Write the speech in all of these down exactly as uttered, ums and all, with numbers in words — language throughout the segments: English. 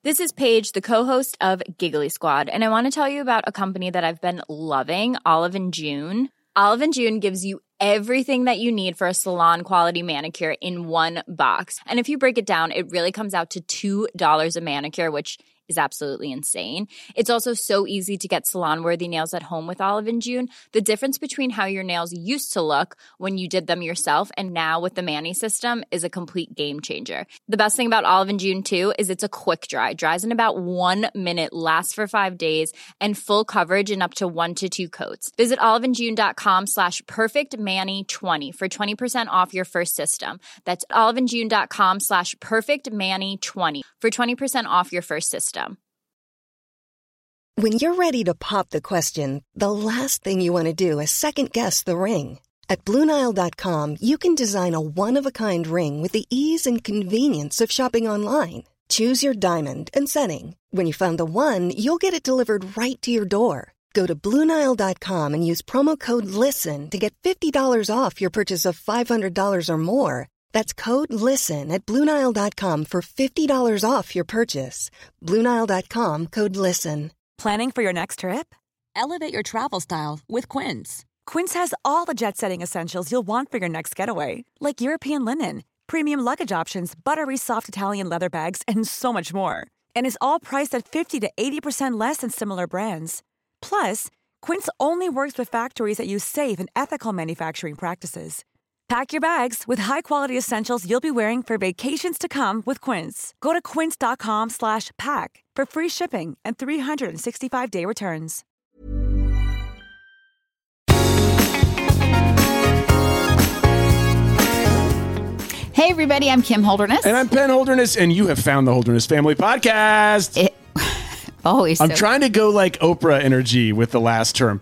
This is Paige, the co-host of Giggly Squad, and I want to tell you about a company that I've been loving, Olive and June. Olive and June gives you everything that you need for a salon-quality manicure in one box. And if you break it down, it really comes out to two dollars a manicure, which is absolutely insane. It's also so easy to get salon-worthy nails at home with Olive and June. The difference between how your nails used to look when you did them yourself and now with the Mani system is a complete game changer. The best thing about Olive and June, too, is it's a quick dry. Dries in about one minute, lasts for five days, and full coverage in up to one to two coats. Visit oliveandjune.com slash perfectmani20 for twenty percent off your first system. That's oliveandjune.com slash perfectmani20 for twenty percent off your first system. When you're ready to pop the question, the last thing you want to do is second-guess the ring. At Blue Nile dot com, you can design a one-of-a-kind ring with the ease and convenience of shopping online. Choose your diamond and setting. When you find the one, you'll get it delivered right to your door. Go to Blue Nile dot com and use promo code LISTEN to get fifty dollars off your purchase of five hundred dollars or more. That's code LISTEN at Blue Nile dot com for fifty dollars off your purchase. Blue Nile dot com, code LISTEN. Planning for your next trip? Elevate your travel style with Quince. Quince has all the jet-setting essentials you'll want for your next getaway, like European linen, premium luggage options, buttery soft Italian leather bags, and so much more. And is all priced at fifty to eighty percent less than similar brands. Plus, Quince only works with factories that use safe and ethical manufacturing practices. Pack your bags with high-quality essentials you'll be wearing for vacations to come with Quince. Go to quince.com slash pack for free shipping and three sixty-five day returns. Hey, everybody, I'm Kim Holderness. And I'm Penn Holderness, and you have found the Holderness Family Podcast. It- Always. I'm so- trying to go like Oprah energy with the last term.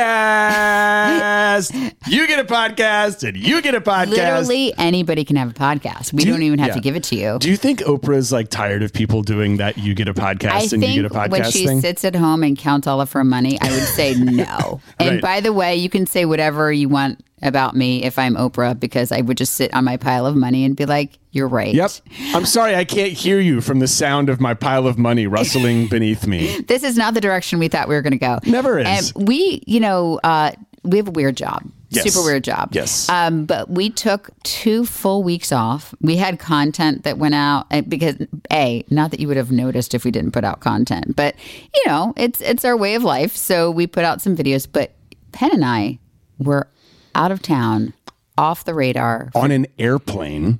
Podcast. You get a podcast and you get a podcast. Literally anybody can have a podcast. We Do you, don't even have yeah. to give it to you. Do you think Oprah's like tired of people doing that you get a podcast I and think you get a podcast when she thing? sits at home and counts all of her money, I would say no. And Right. by the way, you can say whatever you want about me if I'm Oprah, because I would just sit on my pile of money and be like, you're right. Yep. I'm sorry, I can't hear you from the sound of my pile of money rustling beneath me. This is not the direction we thought we were going to go. Never is. And we, you know, uh, we have a weird job. Yes. Super weird job. Yes. Um, but we took two full weeks off. We had content that went out uh, because, A, not that you would have noticed if we didn't put out content, but, you know, it's it's our way of life. So we put out some videos. But Penn and I were out of town, off the radar. On an airplane.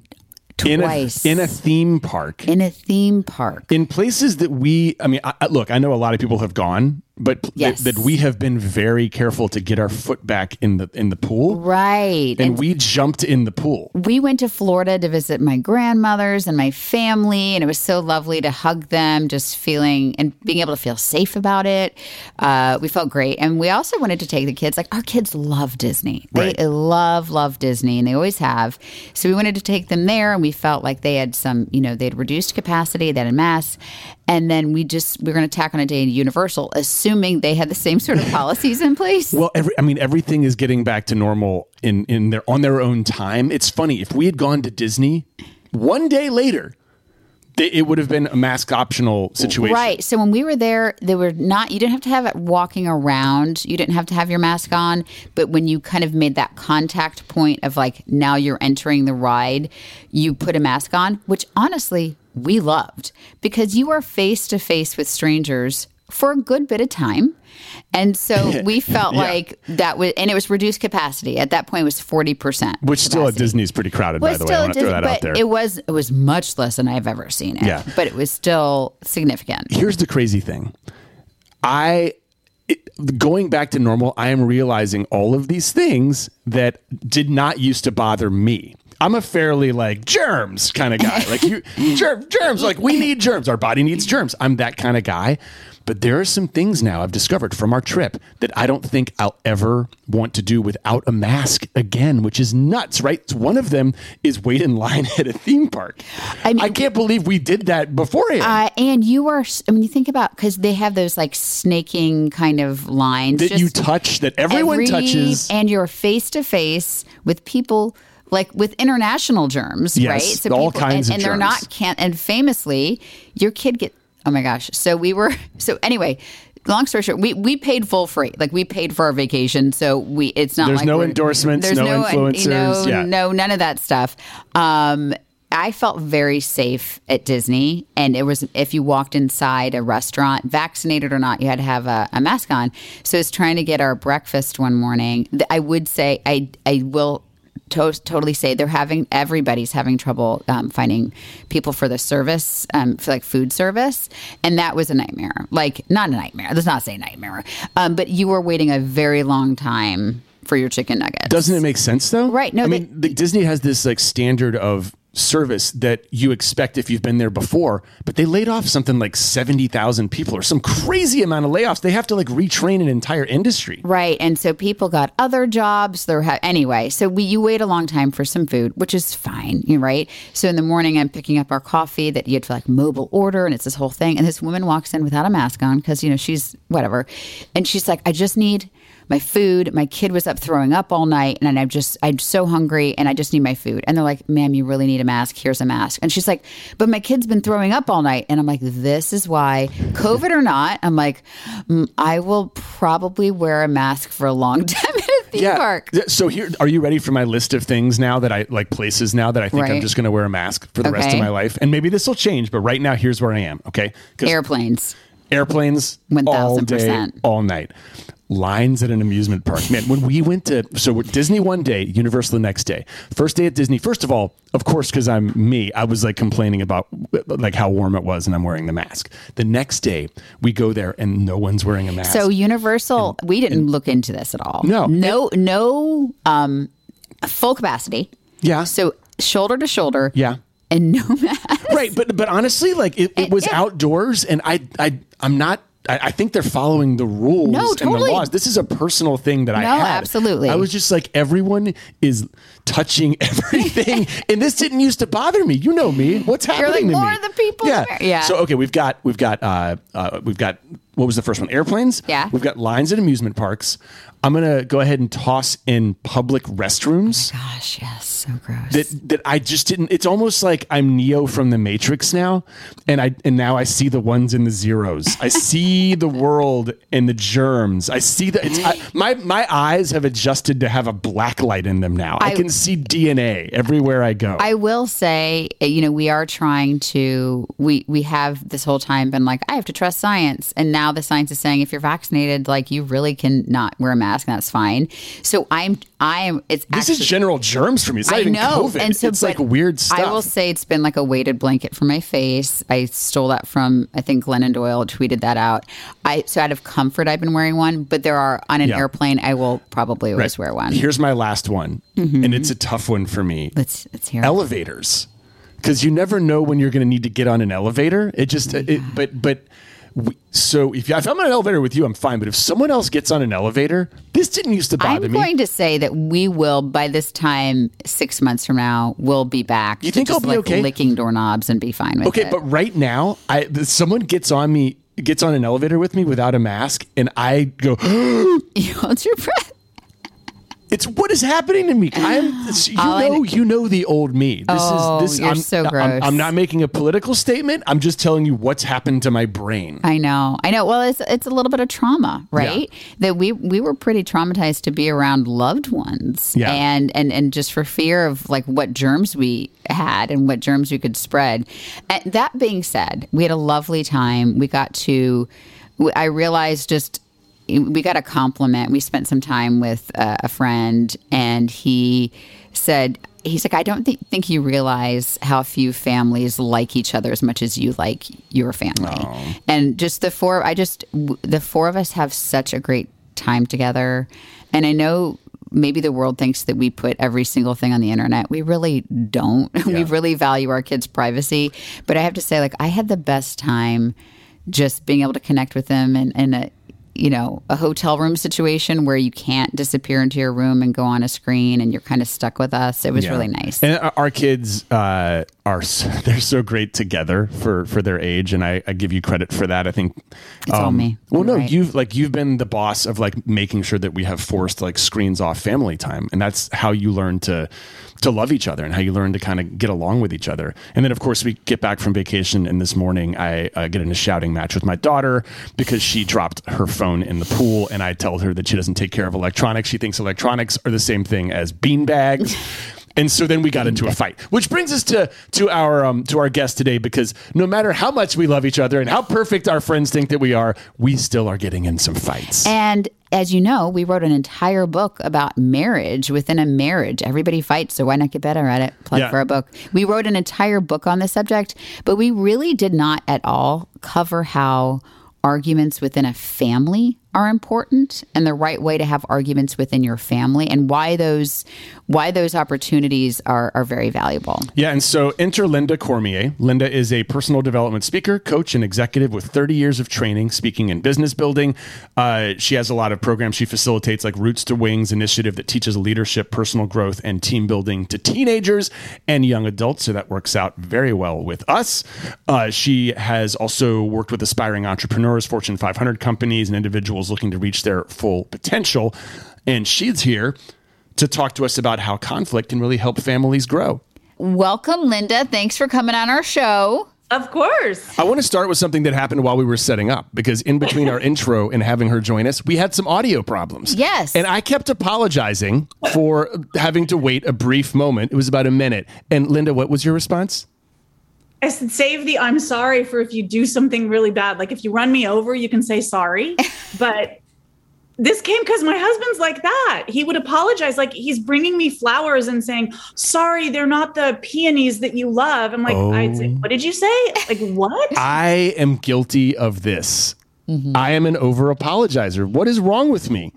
Twice. In a, in a theme park. In a theme park. In places that we, I mean, I, look, I know a lot of people have gone, but Yes. that, that we have been very careful to get our foot back in the in the pool. Right. And, and we jumped in the pool. We went to Florida to visit my grandmothers and my family, and it was so lovely to hug them, just feeling and being able to feel safe about it. Uh, we felt great. And we also wanted to take the kids. Like, our kids love Disney. They Right. love, love Disney, and they always have. So we wanted to take them there, and we felt like they had some, you know, they had reduced capacity, they had a mass. And then we just, we were going to tack on a day in Universal, assuming they had the same sort of policies in place. Well, every, I mean, everything is getting back to normal in, in their on their own time. It's funny, if we had gone to Disney one day later, they, it would have been a mask optional situation. Right. So when we were there, they were not, you didn't have to have it walking around. You didn't have to have your mask on. But when you kind of made that contact point of like, now you're entering the ride, you put a mask on, which honestly, we loved, because you are face to face with strangers for a good bit of time. And so we felt Yeah. like that was, and it was reduced capacity. At that point, it was forty percent. Which still at Disney is pretty crowded, Was by the way. I still want to at throw Disney, that out but there. it was it was much less than I've ever seen it. Yeah. But it was still significant. Here's the crazy thing. I, it, going back to normal, I am realizing all of these things that did not used to bother me. I'm a fairly like germs kind of guy. Like you, germ, germs, like we need germs. Our body needs germs. I'm that kind of guy. But there are some things now I've discovered from our trip that I don't think I'll ever want to do without a mask again, which is nuts, right? One of them is wait in line at a theme park. I mean, I can't believe we did that beforehand. Uh, and you are, I mean, you think about, because they have those like snaking kind of lines. that just you touch, that everyone every- touches. And you're face to face with people like with international germs, Yes, right? So all people, kinds and, of and they're germs. not, can't, and famously, your kid get Oh my gosh. So we were, so anyway, long story short, we, we paid full freight. Like we paid for our vacation. So we, it's not there's like no we're- endorsements, there's no, influencers. You know, yeah. no, none of that stuff. Um, I felt very safe at Disney. And it was, if you walked inside a restaurant, vaccinated or not, you had to have a, a mask on. So I was trying to get our breakfast one morning. I would say, I, I will to- totally say they're having, everybody's having trouble um, finding people for the service, um, for like food service. And that was a nightmare. Like, not a nightmare. Let's not say nightmare. Um, but you were waiting a very long time for your chicken nuggets. Doesn't it make sense though? Right. No, I they- mean, the, Disney has this like standard of service that you expect if you've been there before, but they laid off something like seventy thousand people or some crazy amount of layoffs. They have to like retrain an entire industry. Right. And so people got other jobs. They're ha- anyway, so we you wait a long time for some food, which is fine, you right? So in the morning I'm picking up our coffee that you had to like mobile order, and it's this whole thing. And this woman walks in without a mask on because, you know, she's whatever. And she's like, I just need my food. My kid was up throwing up all night, and I'm just, I'm so hungry, and I just need my food. And they're like, ma'am, you really need a mask. Here's a mask. And she's like, but my kid's been throwing up all night. And I'm like, this is why, COVID or not, I'm like, mm, I will probably wear a mask for a long time at a theme park. So here, are you ready for my list of things now that I like places now that I think I'm Right. just going to wear a mask for the rest Okay. of my life? And maybe this will change, but right now, here's where I am. Okay. 'Cause Airplanes. airplanes one all thousand day, percent. all night. Lines at an amusement park. Man, when we went to, so Disney one day, Universal the next day. First day at Disney, first of all, of course, because I'm me, I was like complaining about like how warm it was and I'm wearing the mask. The next day, we go there and no one's wearing a mask. So Universal, we didn't look into this at all. No. No, no um, full capacity. Yeah. So shoulder to shoulder. Yeah. And no mask. Right. But but honestly, like it, it was Yeah. outdoors and I, I, I'm not, I, I think they're following the rules No, and the totally. laws. This is a personal thing that I No, had. absolutely. I was just like, everyone is touching everything. And this didn't used to bother me. You know me. What's You're happening like, to more me? of the people Yeah. in America. Yeah. So, okay, we've got, we've got, uh, uh, we've got, what was the first one? Airplanes. Yeah. We've got lines at amusement parks. I'm going to go ahead and toss in public restrooms. Gosh, yes. So gross. That that I just didn't. It's almost like I'm Neo from the Matrix now, and I and now I see the ones and the zeros. I see the world and the germs. I see the. It's, I, my my eyes have adjusted to have a black light in them now. I, I- can see D N A everywhere I go. I will say, you know, we are trying to, we, we have this whole time been like, I have to trust science. And now the science is saying if you're vaccinated, like you really can not wear a mask, and that's fine. So I'm, I am, it's this actually, is general germs for me. It's not I even know. COVID. And so, it's like but weird stuff. I will say it's been like a weighted blanket for my face. I stole that from, I think Glennon Doyle tweeted that out. I So out of comfort, I've been wearing one, but there are, on an Yeah. airplane, I will probably always wear one. Here's my last one, Mm-hmm. and it's a tough one for me. Let's, let's hear it. Elevators, because you never know when you're going to need to get on an elevator. It just, it, but, but, we, so if, you, if I'm on an elevator with you, I'm fine. But if someone else gets on an elevator, this didn't used to bother I'm me. going to say that we will, by this time, six months from now, we'll be back. You to think just I'll be like okay? licking doorknobs and be fine with Okay, it. but right now, I someone gets on me, gets on an elevator with me without a mask, and I go, You hold your breath. "It's what is happening to me." I'm, you All I know, kn- you know the old me. This Oh, is this. you're I'm, so I'm- gross. I'm not making a political statement. I'm just telling you what's happened to my brain. I know, I know. Well, it's it's a little bit of trauma, right? That we we were pretty traumatized to be around loved ones, Yeah. and and and just for fear of like what germs we had and what germs we could spread. And that being said, we had a lovely time. We got to. I realized just. We got a compliment. We spent some time with uh, a friend, and he said, he's like, I don't th- think you realize how few families like each other as much as you like your family. And just the four, I just, w- the four of us have such a great time together. And I know maybe the world thinks that we put every single thing on the internet. We really don't. we Yeah. really value our kids' privacy. But I have to say, like, I had the best time just being able to connect with them and, and a, you know, a hotel room situation where you can't disappear into your room and go on a screen and you're kind of stuck with us. It was Yeah. really nice. And our kids uh, are so, they're so great together for, for their age, and I, I give you credit for that. I think It's all me. Well, You're no, right. you've like you've been the boss of like making sure that we have forced like screens off family time, and that's how you learn to to love each other and how you learn to kind of get along with each other. And then, of course, we get back from vacation, and this morning I uh, get in a shouting match with my daughter because she dropped her phone in the pool, and I told her that she doesn't take care of electronics. She thinks electronics are the same thing as beanbags. And so then we got into a fight, which brings us to to our um, to our guest today, because no matter how much we love each other and how perfect our friends think that we are, we still are getting in some fights. And as you know, we wrote an entire book about marriage within a marriage. Everybody fights, so why not get better at it? Plug Yeah. for a book. We wrote an entire book on this subject, but we really did not at all cover how arguments within a family are important and the right way to have arguments within your family, and why those why those opportunities are are very valuable. Yeah, and so enter Linda Cormier. Linda is a personal development speaker, coach, and executive with thirty years of training, speaking and business building. Uh, she has a lot of programs she facilitates, like Roots to Wings initiative that teaches leadership, personal growth, and team building to teenagers and young adults. So that works out very well with us. Uh, she has also worked with aspiring entrepreneurs, Fortune five hundred companies, and individuals looking to reach their full potential. And she's here to talk to us about how conflict can really help families grow. Welcome, Linda. Thanks for coming on our show. Of course. I want to start with something that happened while we were setting up, because in between our intro and having her join us, we had some audio problems. Yes. And I kept apologizing for having to wait a brief moment. It was about a minute. And Linda, what was your response? I said, save the I'm sorry for if you do something really bad. Like if you run me over, you can say sorry. But this came because my husband's like that. He would apologize. Like he's bringing me flowers and saying, sorry, they're not the peonies that you love. I'm like, Oh. I'd say, what did you say? Like, what? I am guilty of this. Mm-hmm. I am an over apologizer. What is wrong with me?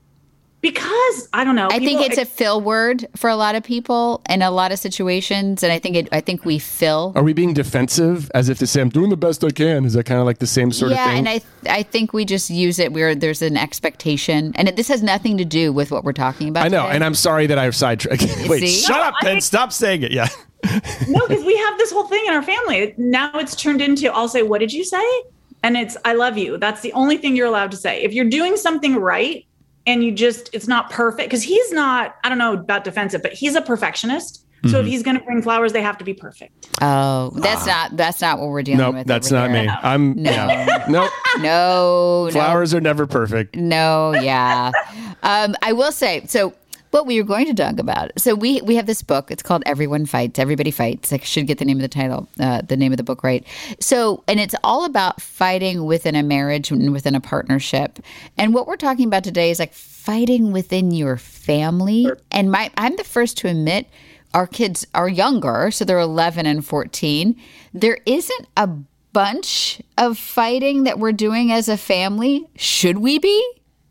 Because I don't know. I think people- it's a fill word for a lot of people in a lot of situations, and I think it. I think we fill. Are we being defensive as if to say, I'm doing the best I can? Is that kind of like the same sort yeah, of thing? and I I think we just use it where there's an expectation, and it, this has nothing to do with what we're talking about. I know, today. and I'm sorry that I've sidetracked. Wait, See? shut No, up, I Ben. think- Stop saying it. Yeah. No, because we have this whole thing in our family. Now it's turned into, I'll say, what did you say? And it's, I love you. That's the only thing you're allowed to say. If you're doing something right and you just, it's not perfect, because he's not, I don't know about defensive, but he's a perfectionist. So if he's going to bring flowers, they have to be perfect. Oh, that's not that's not what we're dealing Nope, with. that's over not here. me. I'm, No. yeah. Nope. No, Flowers are never perfect. No, no, yeah. um, I will say so. What we were going to talk about. So we we have this book. It's called Everyone Fights. Everybody Fights. I should get the name of the title, uh, the name of the book right. So, and it's all about fighting within a marriage and within a partnership. And what we're talking about today is like fighting within your family. And my, I'm the first to admit, our kids are younger, so they're eleven and fourteen. There isn't a bunch of fighting that we're doing as a family. Should we be?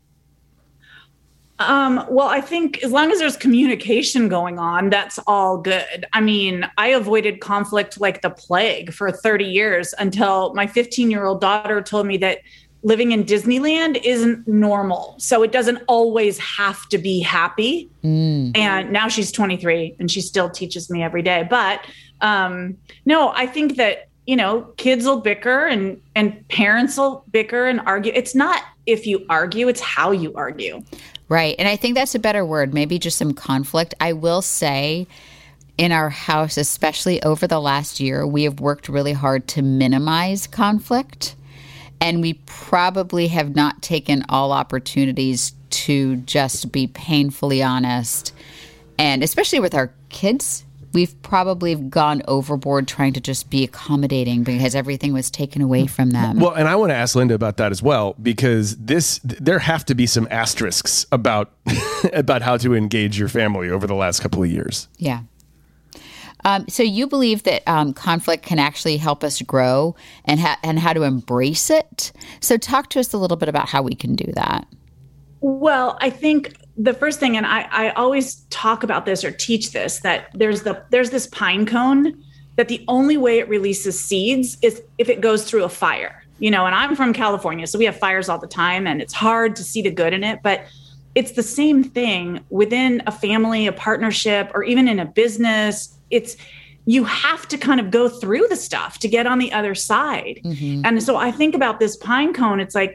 Um, well, I think as long as there's communication going on, that's all good. I mean, I avoided conflict like the plague for thirty years until my fifteen-year-old daughter told me that living in Disneyland isn't normal. So it doesn't always have to be happy. Mm. And now she's twenty-three and she still teaches me every day. But um, no, I think that, you know, kids will bicker and, and parents will bicker and argue. It's not if you argue, it's how you argue. Right. And I think that's a better word, maybe just some conflict. I will say in our house, especially over the last year, we have worked really hard to minimize conflict. And we probably have not taken all opportunities to just be painfully honest. And especially with our kids, we've probably gone overboard trying to just be accommodating because everything was taken away from them. Well, and I want to ask Linda about that as well, because this there have to be some asterisks about about how to engage your family over the last couple of years. Yeah. Um, so you believe that um, conflict can actually help us grow and ha- and how to embrace it. So talk to us a little bit about how we can do that. Well, I think the first thing, and I, I always talk about this or teach this, that there's the there's this pine cone that the only way it releases seeds is if it goes through a fire. You know, and I'm from California, so we have fires all the time, and it's hard to see the good in it. But it's the same thing within a family, a partnership, or even in a business. It's you have to kind of go through the stuff to get on the other side. Mm-hmm. And so I think about this pine cone. It's like,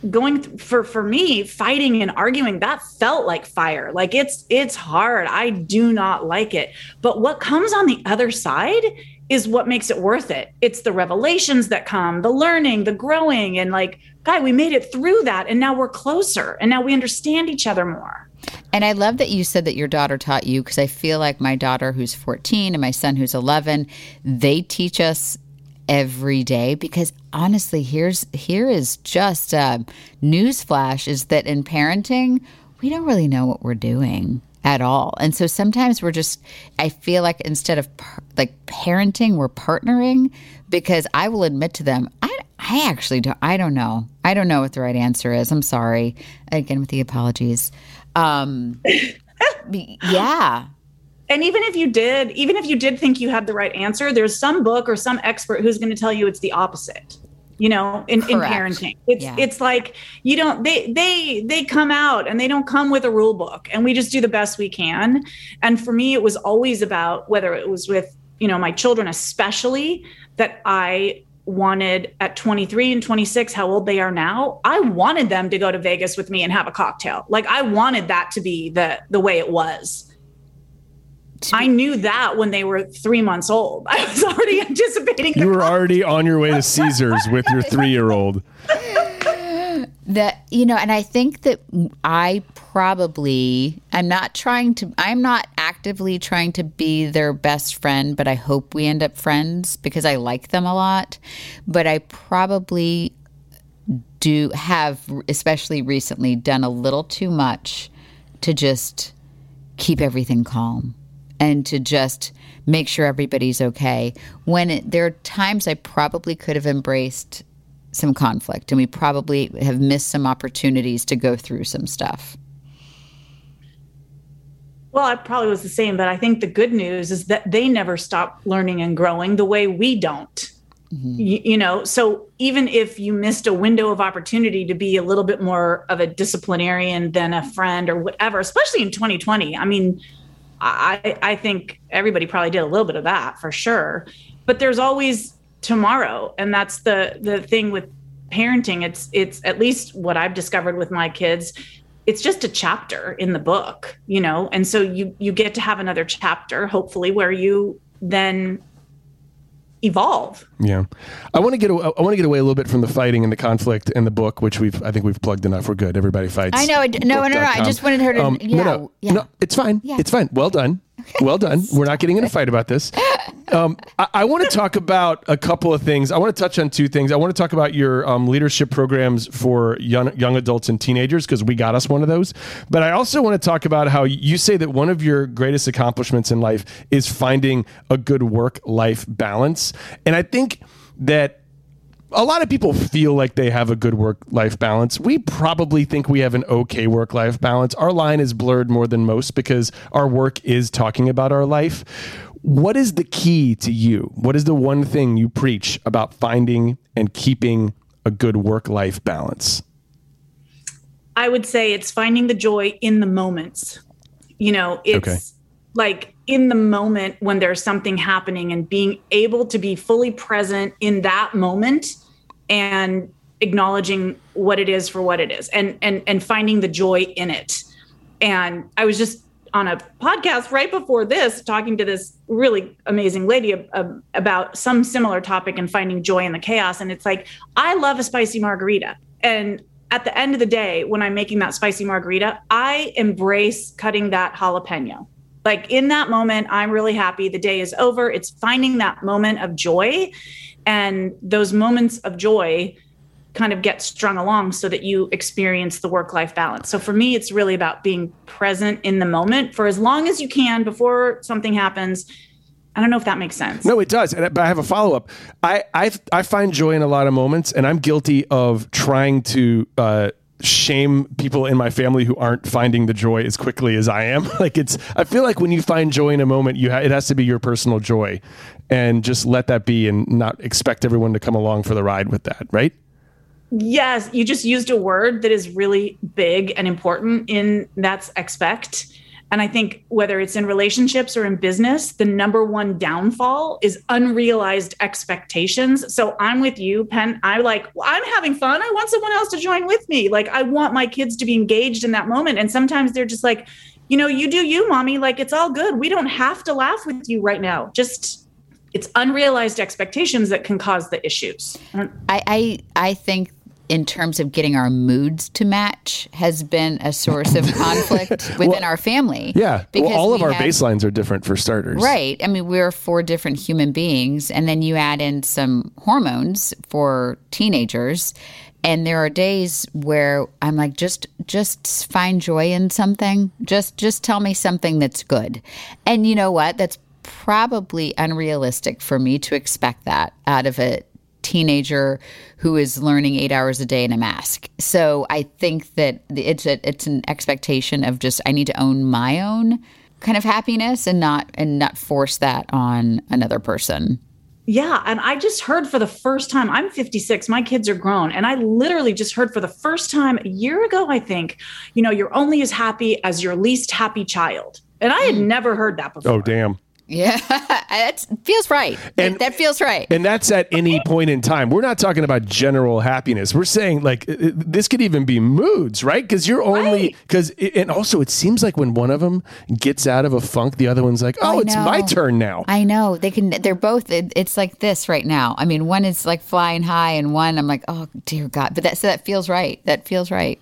going th- for for me, fighting and arguing, that felt like fire. Like it's it's hard. I do not like it. But what comes on the other side is what makes it worth it. It's the revelations that come, the learning, the growing, and like, guy, we made it through that, and now we're closer, and now we understand each other more. And I love that you said that your daughter taught you, because I feel like my daughter who's fourteen and my son who's eleven, they teach us every day, because honestly, here's here is just a newsflash, is that in parenting, we don't really know what we're doing at all. And so sometimes we're just, I feel like instead of par- like parenting, we're partnering, because I will admit to them, I, I actually don't, I don't know. I don't know what the right answer is. I'm sorry. Again, with the apologies. Um, yeah. And even if you did, even if you did think you had the right answer, there's some book or some expert who's going to tell you it's the opposite. You know, in, in parenting, it's yeah. it's like you don't they they they come out and they don't come with a rule book, and we just do the best we can. And for me, it was always about, whether it was with, you know, my children, especially, that I wanted at twenty-three and twenty-six, how old they are now, I wanted them to go to Vegas with me and have a cocktail. Like I wanted that to be the the way it was. I knew that when they were three months old. I was already anticipating. You were already on your way to Caesars with your three-year-old. That, you know, and I think that I probably, I'm not trying to, I'm not actively trying to be their best friend, but I hope we end up friends because I like them a lot. But I probably do have, especially recently, done a little too much to just keep everything calm. And to just make sure everybody's okay. When it, there are times I probably could have embraced some conflict, and we probably have missed some opportunities to go through some stuff. Well, I probably was the same, but I think the good news is that they never stop learning and growing the way we don't. Mm-hmm. You, you know, so even if you missed a window of opportunity to be a little bit more of a disciplinarian than a friend or whatever, especially in twenty twenty, I mean, I, I think everybody probably did a little bit of that for sure, but there's always tomorrow. And that's the, the thing with parenting. It's, it's at least what I've discovered with my kids. It's just a chapter in the book, you know? And so you, you get to have another chapter, hopefully, where you then evolve. Yeah. I want to get, I want to get away a little bit from the fighting and the conflict and the book, which we've, I think we've plugged enough. We're good. Everybody fights. I know. No, no, no, no. I just wanted her to, um, yeah, no, no, yeah. no, it's fine. Yeah. It's fine. Well done. Well done. We're not getting in a fight about this. Um, I, I want to talk about a couple of things. I want to touch on two things. I want to talk about your um, leadership programs for young, young adults and teenagers, because we got us one of those. But I also want to talk about how you say that one of your greatest accomplishments in life is finding a good work-life balance. And I think that a lot of people feel like they have a good work-life balance. We probably think we have an okay work-life balance. Our line is blurred more than most because our work is talking about our life. What is the key to you? What is the one thing you preach about finding and keeping a good work-life balance? I would say it's finding the joy in the moments. You know, it's okay. Like in the moment when there's something happening, and being able to be fully present in that moment and acknowledging what it is for what it is, and and and finding the joy in it. And I was just on a podcast right before this talking to this really amazing lady uh, about some similar topic and finding joy in the chaos. And it's like, I love a spicy margarita. And at the end of the day, when I'm making that spicy margarita, I embrace cutting that jalapeno. Like in that moment, I'm really happy. The day is over. It's finding that moment of joy, and those moments of joy kind of get strung along so that you experience the work-life balance. So for me, it's really about being present in the moment for as long as you can before something happens. I don't know if that makes sense. No, it does. But I have a follow-up. I, I, I find joy in a lot of moments, and I'm guilty of trying to, uh, shame people in my family who aren't finding the joy as quickly as I am. Like it's, I feel like when you find joy in a moment, you ha- it has to be your personal joy, and just let that be and not expect everyone to come along for the ride with that. Right? Yes. You just used a word that is really big and important in that's expect. And I think whether it's in relationships or in business, the number one downfall is unrealized expectations. So I'm with you, Penn. I like, well, I'm having fun. I want someone else to join with me. Like, I want my kids to be engaged in that moment. And sometimes they're just like, you know, you do you, mommy. Like, it's all good. We don't have to laugh with you right now. Just, it's unrealized expectations that can cause the issues. I, I, I think in terms of getting our moods to match has been a source of conflict within well, our family. Yeah. Well, all of we our have, baselines are different for starters. Right. I mean, we're four different human beings. And then you add in some hormones for teenagers. And there are days where I'm like, just just find joy in something. Just just tell me something that's good. And you know what? That's probably unrealistic for me to expect that out of a teenager who is learning eight hours a day in a mask. So I think that it's a, it's an expectation of just, I need to own my own kind of happiness and not and not force that on another person. Yeah. And I just heard for the first time, I'm fifty-six, my kids are grown. And I literally just heard for the first time a year ago, I think, you know, you're only as happy as your least happy child. And I had never heard that before. Oh, damn. Yeah, that feels right. And, that feels right. And that's at any point in time. We're not talking about general happiness. We're saying like this could even be moods, right? Because you're only because right. and also it seems like when one of them gets out of a funk, the other one's like, oh, it's my turn now. I know they can. They're both. It, it's like this right now. I mean, one is like flying high, and one I'm like, oh dear God. But that so that feels right. That feels right.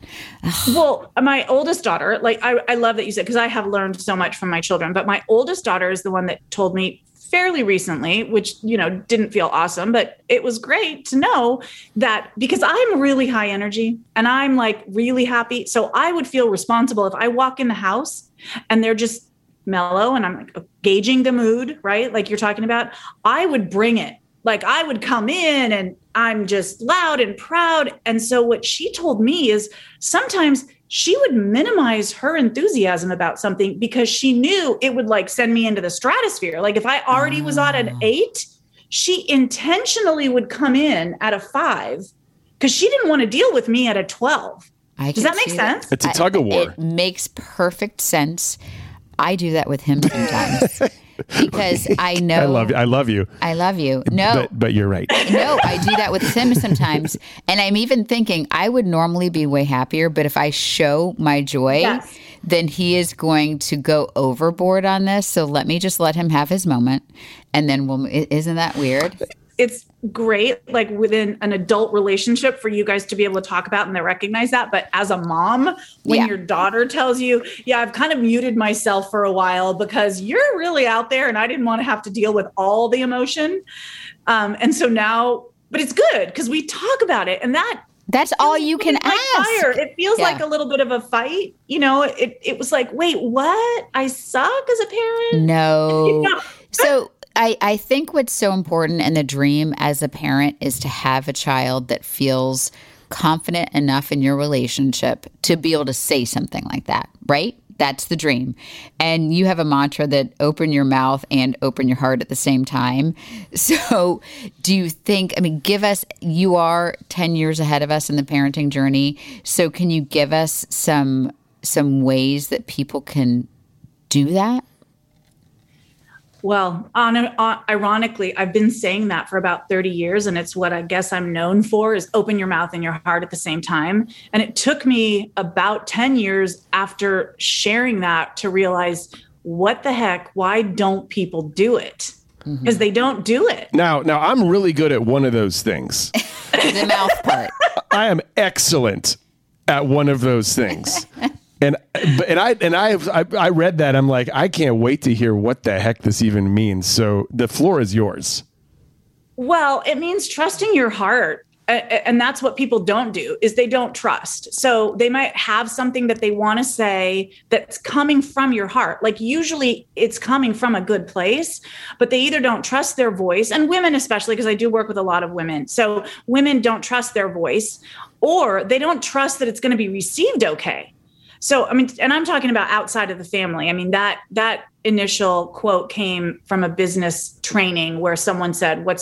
Well, my oldest daughter, like I, I love that you said because I have learned so much from my children. But my oldest daughter is the one that told me fairly recently, which, you know, didn't feel awesome, but it was great to know that because I'm really high energy and I'm like really happy. So I would feel responsible if I walk in the house and they're just mellow and I'm like gauging the mood, right? Like you're talking about, I would bring it. Like I would come in and I'm just loud and proud. And so what she told me is sometimes she would minimize her enthusiasm about something because she knew it would like send me into the stratosphere. Like if I already was at an eight, she intentionally would come in at a five because she didn't want to deal with me at a twelve. I Does that make sense? It's a tug of war. It makes perfect sense. I do that with him sometimes. Because I know I love you. I love you. I love you. No, but, but you're right. No, I do that with him sometimes, and I'm even thinking I would normally be way happier, but if I show my joy, yes. then he is going to go overboard on this. So let me just let him have his moment, and then we'll. Isn't that weird? It's great, like within an adult relationship for you guys to be able to talk about and they recognize that. But as a mom, when yeah. your daughter tells you, yeah, I've kind of muted myself for a while because you're really out there and I didn't want to have to deal with all the emotion. Um, and so now, but it's good because we talk about it and that That's all you can like ask. Fire. It feels yeah. like a little bit of a fight. You know, it, it was like, wait, what? I suck as a parent? No. You know? So I, I think what's so important in the dream as a parent is to have a child that feels confident enough in your relationship to be able to say something like that, right? That's the dream. And you have a mantra that open your mouth and open your heart at the same time. So do you think, I mean, give us, you are ten years ahead of us in the parenting journey. So can you give us some some ways that people can do that? Well, on, on, ironically, I've been saying that for about thirty years, and it's what I guess I'm known for is open your mouth and your heart at the same time. And it took me about ten years after sharing that to realize what the heck, why don't people do it? Because mm-hmm. they don't do it. Now, now I'm really good at one of those things. The mouth part. I am excellent at one of those things. And and I and I, I I read that I'm like I can't wait to hear what the heck this even means. So the floor is yours. Well, it means trusting your heart, and that's what people don't do is they don't trust. So they might have something that they want to say that's coming from your heart. Like usually it's coming from a good place, but they either don't trust their voice, and women especially because I do work with a lot of women. So women don't trust their voice, or they don't trust that it's going to be received okay. So, I mean, and I'm talking about outside of the family. I mean, that that initial quote came from a business training where someone said, what's your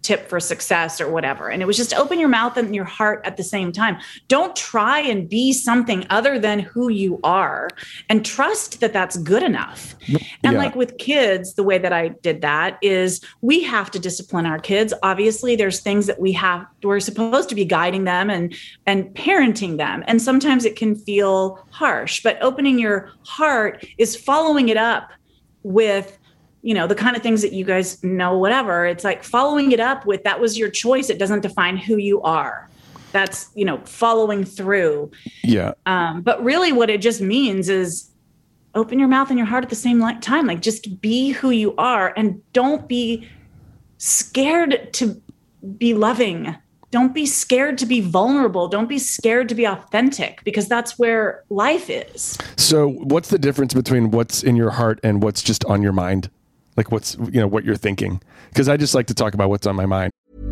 tip for success or whatever. And it was just open your mouth and your heart at the same time. Don't try and be something other than who you are, and trust that that's good enough. And Yeah. like with kids, the way that I did that is we have to discipline our kids. Obviously, there's things that we have, we're supposed to be guiding them and, and parenting them. And sometimes it can feel harsh, but opening your heart is following it up with, you know, the kind of things that you guys know, whatever. It's like following it up with, that was your choice. It doesn't define who you are. That's, you know, following through. Yeah. Um, but really what it just means is open your mouth and your heart at the same li- time. Like, just be who you are, and don't be scared to be loving. Don't be scared to be vulnerable. Don't be scared to be authentic, because that's where life is. So what's the difference between what's in your heart and what's just on your mind? Like what's, you know, what you're thinking? Because I just like to talk about what's on my mind.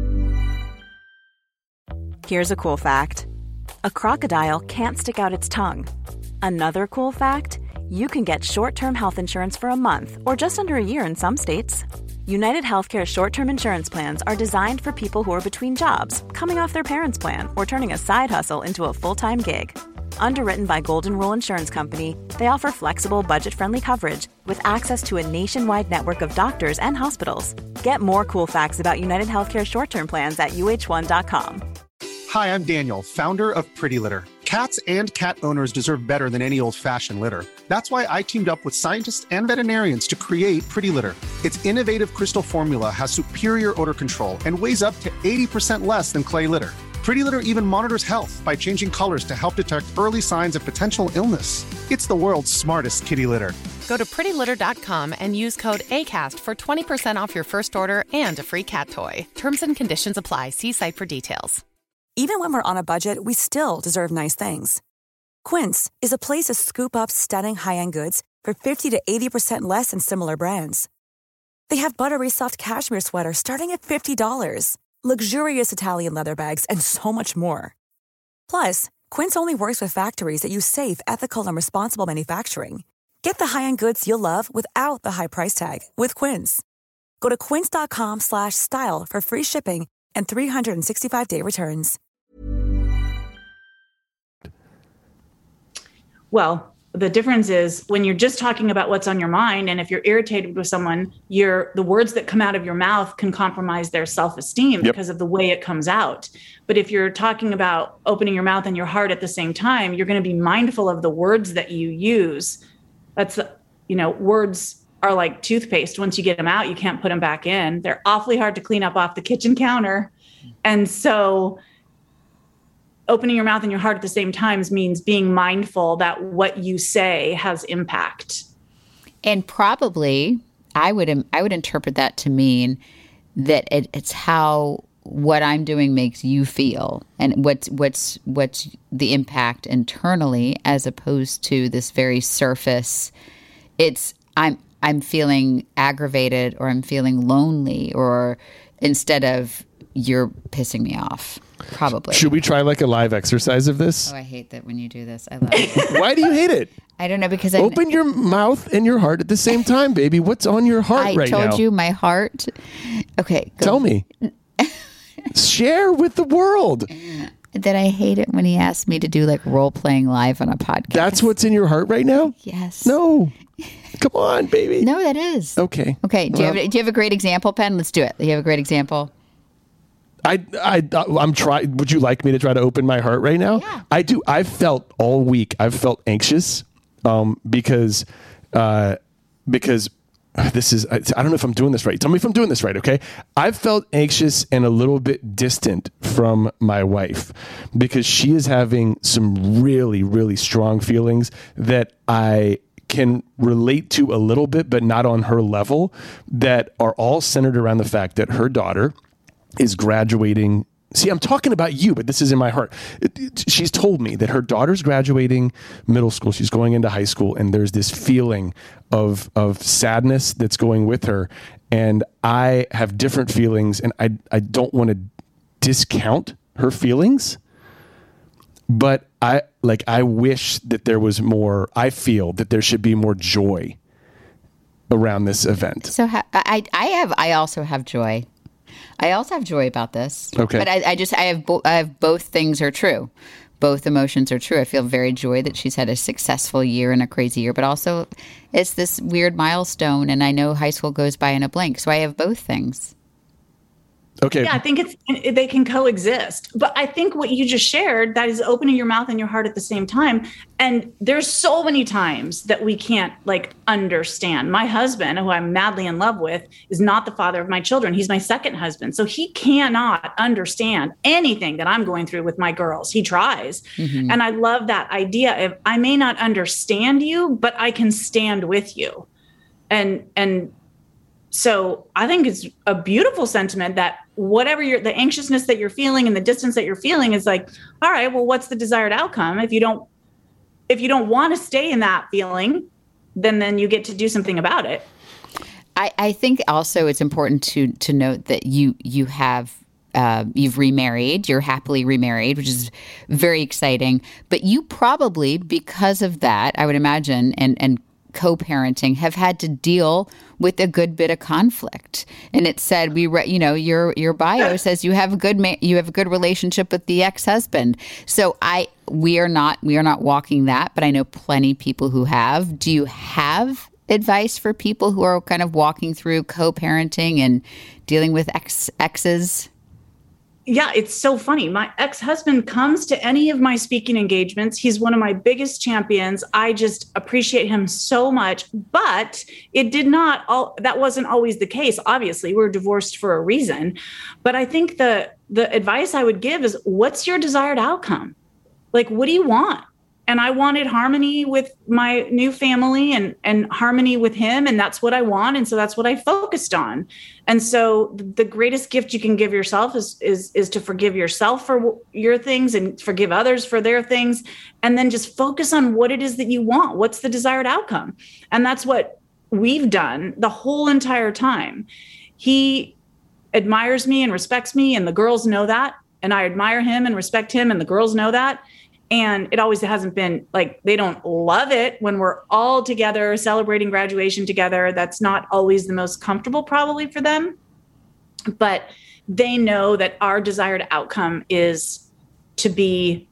Here's a cool fact. A crocodile can't stick out its tongue. Another cool fact, you can get short-term health insurance for a month or just under a year in some states. United Healthcare short-term insurance plans are designed for people who are between jobs, coming off their parents' plan, or turning a side hustle into a full-time gig. Underwritten by Golden Rule Insurance Company, they offer flexible, budget-friendly coverage with access to a nationwide network of doctors and hospitals. Get more cool facts about United Healthcare short-term plans at U H one dot com. Hi, I'm Daniel, founder of Pretty Litter. Cats and cat owners deserve better than any old-fashioned litter. That's why I teamed up with scientists and veterinarians to create Pretty Litter. Its innovative crystal formula has superior odor control and weighs up to eighty percent less than clay litter. Pretty Litter even monitors health by changing colors to help detect early signs of potential illness. It's the world's smartest kitty litter. Go to pretty litter dot com and use code ACAST for twenty percent off your first order and a free cat toy. Terms and conditions apply. See site for details. Even when we're on a budget, we still deserve nice things. Quince is a place to scoop up stunning high-end goods for fifty to eighty percent less than similar brands. They have buttery soft cashmere sweaters starting at fifty dollars, luxurious Italian leather bags, and so much more. Plus, Quince only works with factories that use safe, ethical, and responsible manufacturing. Get the high-end goods you'll love without the high price tag with Quince. Go to quince dot com slash style for free shipping and three sixty-five day returns. Well, the difference is when you're just talking about what's on your mind, and if you're irritated with someone, you're, the words that come out of your mouth can compromise their self-esteem Yep. because of the way it comes out. But if you're talking about opening your mouth and your heart at the same time, you're going to be mindful of the words that you use. That's, you know, words are like toothpaste. Once you get them out, you can't put them back in. They're awfully hard to clean up off the kitchen counter. And so opening your mouth and your heart at the same time means being mindful that what you say has impact. And probably I would I would interpret that to mean that it, it's how what I'm doing makes you feel, and what's what's what's the impact internally, as opposed to this very surface. It's I'm I'm feeling aggravated, or I'm feeling lonely, or instead of you're pissing me off. Probably. Should we try like a live exercise of this? Oh, I hate that when you do this. I love it. Why do you hate it? I don't know, because I Open your mouth and your heart at the same time, baby. What's on your heart I right now? I told you my heart. Okay. Go. Tell me. Share with the world. That I hate it when he asks me to do like role playing live on a podcast. That's what's in your heart right now? Yes. No. Come on, baby. No, that is. Okay. Okay. Do, Well, you have, do you have a great example, Penn? Let's do it. Do you have a great example? I, I, I'm trying. Would you like me to try to open my heart right now? Yeah. I do. I've felt all week. I've felt anxious, um, because, uh, because this is. I don't know if I'm doing this right. Tell me if I'm doing this right. Okay. I've felt anxious and a little bit distant from my wife because she is having some really, really strong feelings that I can relate to a little bit, but not on her level. That are all centered around the fact that her daughter is graduating. See, I'm talking about you, but this is in my heart. It, it, she's told me that her daughter's graduating middle school. She's going into high school, and there's this feeling of of sadness that's going with her. And I have different feelings, and I I don't want to discount her feelings, but I like I wish that there was more. I feel that there should be more joy around this event. So ha- I I have I also have joy. I also have joy about this. Okay. But I, I just, I have, bo- I have both things are true. Both emotions are true. I feel very joy that she's had a successful year and a crazy year, but also it's this weird milestone. And I know high school goes by in a blink. So I have both things. Okay. Yeah, I think it's they can coexist. But I think what you just shared, that is opening your mouth and your heart at the same time. And there's so many times that we can't like understand. My husband, who I'm madly in love with, is not the father of my children. He's my second husband. So he cannot understand anything that I'm going through with my girls. He tries. Mm-hmm. And I love that idea of I may not understand you, but I can stand with you. And and So I think it's a beautiful sentiment that whatever you're, the anxiousness that you're feeling and the distance that you're feeling is like, all right, well, what's the desired outcome? If you don't, if you don't want to stay in that feeling, then, then you get to do something about it. I, I think also it's important to, to note that you, you have, uh, you've remarried, you're happily remarried, which is very exciting, but you probably, because of that, I would imagine, and, and, co-parenting have had to deal with a good bit of conflict. And it said, we, re- you know, your, your bio says you have a good, ma- you have a good relationship with the ex-husband. So I, we are not, we are not walking that, but I know plenty of people who have. Do you have advice for people who are kind of walking through co-parenting and dealing with ex exes? Yeah, it's so funny. My ex-husband comes to any of my speaking engagements. He's one of my biggest champions. I just appreciate him so much, but it did not all, that wasn't always the case. Obviously, we're divorced for a reason. But I think the the advice I would give is, what's your desired outcome? Like, what do you want? And I wanted harmony with my new family and, and harmony with him. And that's what I want. And so that's what I focused on. And so the greatest gift you can give yourself is, is, is to forgive yourself for your things and forgive others for their things. And then just focus on what it is that you want. What's the desired outcome? And that's what we've done the whole entire time. He admires me and respects me, and the girls know that. And I admire him and respect him, and the girls know that. And it always hasn't been like, they don't love it when we're all together celebrating graduation together. That's not always the most comfortable probably for them, but they know that our desired outcome is to be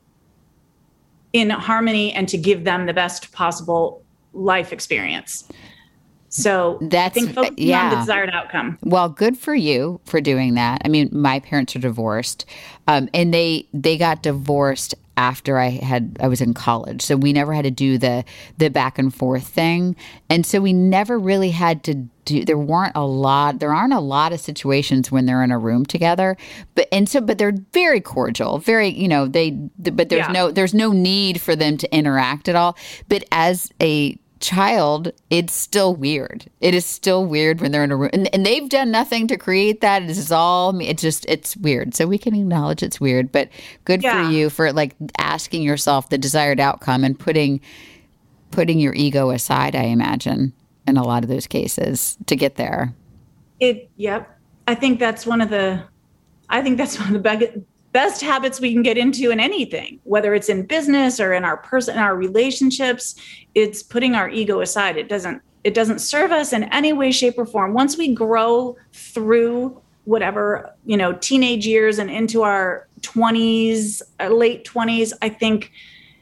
in harmony and to give them the best possible life experience. So that's, I think focusing yeah. on the desired outcome. Well, good for you for doing that. I mean, my parents are divorced, um, and they they got divorced after I had I was in college. So we never had to do the the back and forth thing. And so we never really had to do there weren't a lot there aren't a lot of situations when they're in a room together. But and so but they're very cordial, very, you know, they but there's yeah. no there's no need for them to interact at all. But as a child, it's still weird. It is still weird when they're in a room, and, and they've done nothing to create that. This is all me. It's just, it's weird. So we can acknowledge it's weird, but good yeah. for you for like asking yourself the desired outcome and putting, putting your ego aside, I imagine, in a lot of those cases to get there. It, yep. I think that's one of the, I think that's one of the big, best habits we can get into in anything, whether it's in business or in our person, in our relationships. It's putting our ego aside. It doesn't, it doesn't serve us in any way, shape, or form. Once we grow through whatever, you know, teenage years and into our twenties, late twenties, I think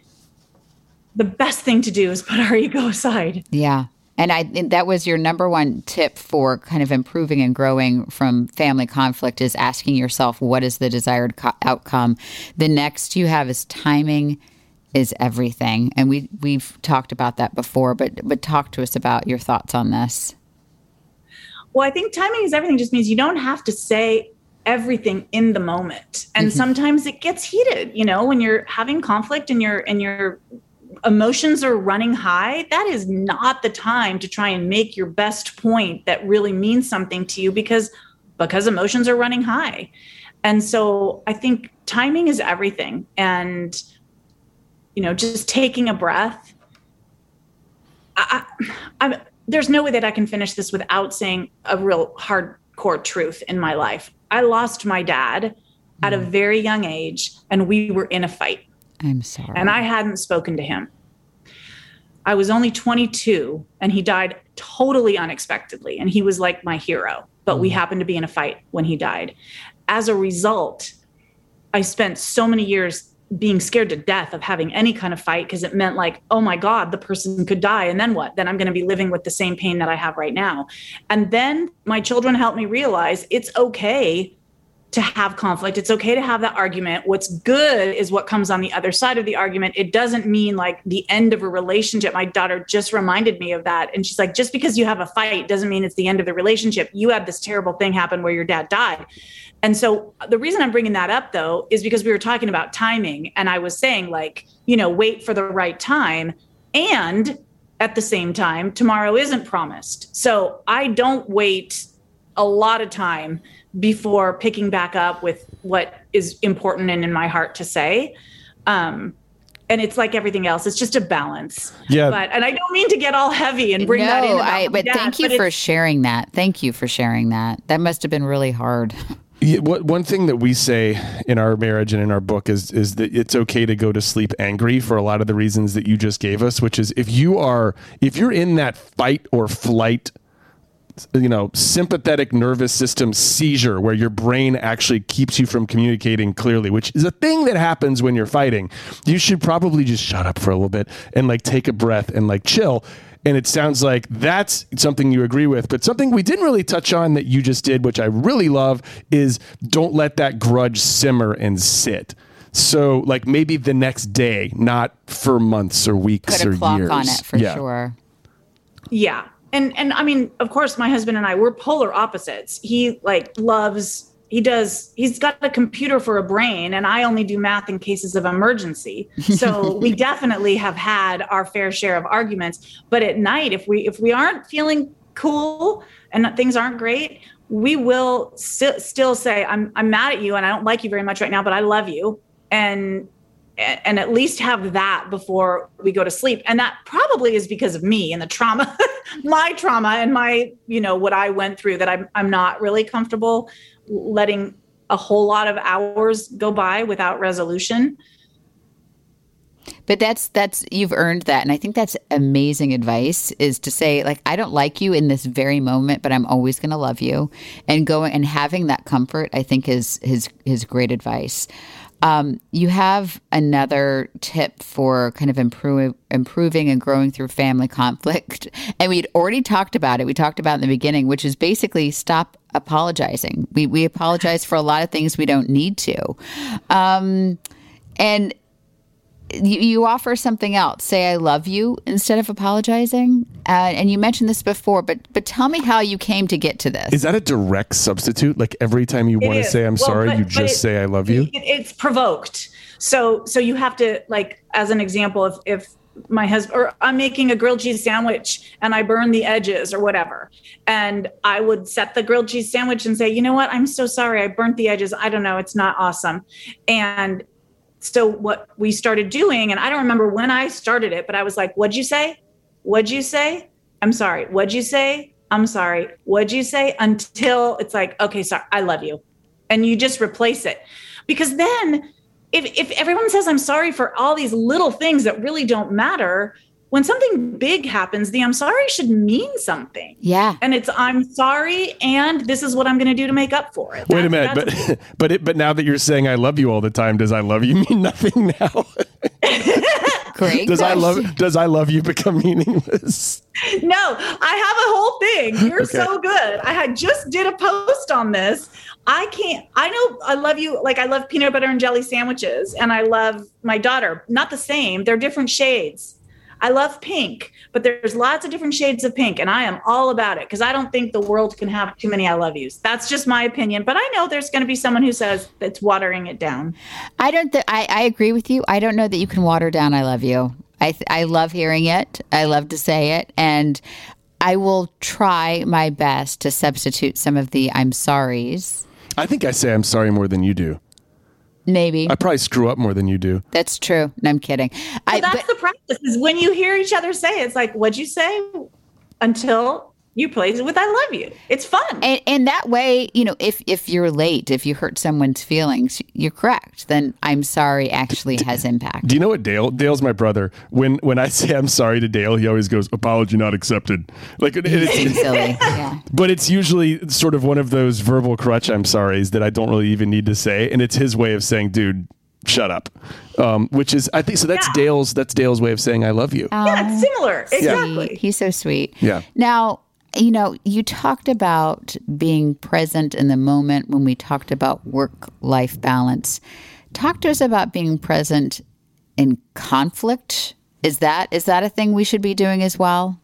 the best thing to do is put our ego aside. Yeah. And I that was your number one tip for kind of improving and growing from family conflict, is asking yourself, what is the desired co- outcome? The next you have is timing is everything. And we, we've talked about that before, but but talk to us about your thoughts on this. Well, I think timing is everything just means you don't have to say everything in the moment. And mm-hmm. sometimes it gets heated, you know, when you're having conflict and you're and you're emotions are running high. That is not the time to try and make your best point that really means something to you, because because emotions are running high. And so I think timing is everything. And, you know, just taking a breath. I, I, there's no way that I can finish this without saying a real hardcore truth in my life. I lost my dad mm. at a very young age, and we were in a fight. I'm sorry. And I hadn't spoken to him. I was only twenty-two, and he died totally unexpectedly. And he was like my hero. but mm. we happened to be in a fight when he died. As a result, I spent so many years being scared to death of having any kind of fight because it meant like, oh my God, the person could die. And then what? Then I'm going to be living with the same pain that I have right now. And then my children helped me realize it's okay to have conflict. It's okay to have that argument. What's good is what comes on the other side of the argument. It doesn't mean like the end of a relationship. My daughter just reminded me of that. And she's like, just because you have a fight doesn't mean it's the end of the relationship. You had this terrible thing happen where your dad died. And so the reason I'm bringing that up, though, is because we were talking about timing. And I was saying, like, you know, wait for the right time. And at the same time, tomorrow isn't promised. So I don't wait a lot of time before picking back up with what is important and in my heart to say. Um, and it's like everything else. It's just a balance. Yeah. But, and I don't mean to get all heavy and bring no, that in. I, but dad, thank you but for sharing that. Thank you for sharing that. That must have been really hard. Yeah, what, one thing that we say in our marriage and in our book is is that it's okay to go to sleep angry for a lot of the reasons that you just gave us, which is if you are, if you're in that fight or flight, you know, sympathetic nervous system seizure where your brain actually keeps you from communicating clearly, which is a thing that happens when you're fighting, you should probably just shut up for a little bit and like take a breath and like chill. And it sounds like that's something you agree with. But something we didn't really touch on that you just did, which I really love, is don't let that grudge simmer and sit. So like maybe the next day, not for months or weeks Put or a clock years. on it for yeah. sure. Yeah. And, and I mean, of course, my husband and I, we're polar opposites. He like loves, he does, he's got a computer for a brain, and I only do math in cases of emergency. So we definitely have had our fair share of arguments. But at night, if we, if we aren't feeling cool and things aren't great, we will st- still say, I'm, I'm mad at you and I don't like you very much right now, but I love you. And, and at least have that before we go to sleep. And that probably is because of me and the trauma, my trauma and my, you know, what I went through, that I'm, I'm not really comfortable letting a whole lot of hours go by without resolution. But that's, that's, you've earned that. And I think that's amazing advice, is to say, like, I don't like you in this very moment, but I'm always going to love you. And going and having that comfort, I think is, is, is great advice. Um, you have another tip for kind of improve, improving and growing through family conflict. And we'd already talked about it. We talked about it in the beginning, which is basically stop apologizing. We we apologize for a lot of things we don't need to. Um, and you, you offer something else. Say, I love you instead of apologizing. Uh, and you mentioned this before, but but tell me how you came to get to this. Is that a direct substitute? Like every time you want to say I'm well, sorry, but, you just it, say I love you? It, it's provoked. So so you have to, like, as an example, if, if my husband, or I'm making a grilled cheese sandwich and I burn the edges or whatever, and I would set the grilled cheese sandwich and say, you know what, I'm so sorry, I burnt the edges. I don't know, it's not awesome. And so what we started doing, and I don't remember when I started it, but I was like, what'd you say? What'd you say? I'm sorry. What'd you say? I'm sorry. What'd you say? Until it's like, okay, sorry, I love you. And you just replace it. Because then if, if everyone says I'm sorry for all these little things that really don't matter, when something big happens, the I'm sorry should mean something. Yeah. And it's, I'm sorry, and this is what I'm going to do to make up for it. Wait a minute, but but it, but now that you're saying I love you all the time, does I love you mean nothing now? Great. Does I love does I love you become meaningless? No, I have a whole thing. You're okay. So good. I had just did a post on this. I can't, I know I love you. Like I love peanut butter and jelly sandwiches, and I love my daughter. Not the same. They're different shades. I love pink, but there's lots of different shades of pink, and I am all about it because I don't think the world can have too many I love yous. That's just my opinion, but I know there's going to be someone who says that's watering it down. I don't. Th- I, I agree with you. I don't know that you can water down I love you. I th- I love hearing it. I love to say it, and I will try my best to substitute some of the I'm sorries. I think I say I'm sorry more than you do. Maybe. I probably screw up more than you do. That's true. No, I'm kidding. Well, I, that's but, the practice, is when you hear each other say it, it's like, what'd you say? Until you plays with I love you. It's fun. And, and that way, you know, if, if you're late, if you hurt someone's feelings, you're correct. Then I'm sorry actually has impact. Do you know what Dale? Dale's my brother. When when I say I'm sorry to Dale, he always goes, apology not accepted. Like it, it's, It's silly. Yeah. But it's usually sort of one of those verbal crutch I'm sorry's that I don't really even need to say. And it's his way of saying, dude, shut up. Um, which is, I think, so that's Yeah. Dale's, that's Dale's way of saying I love you. Yeah, it's similar. Exactly. Sweet. He's so sweet. Yeah. Now, you know, you talked about being present in the moment when we talked about work-life balance. Talk to us about being present in conflict. Is that is that a thing we should be doing as well?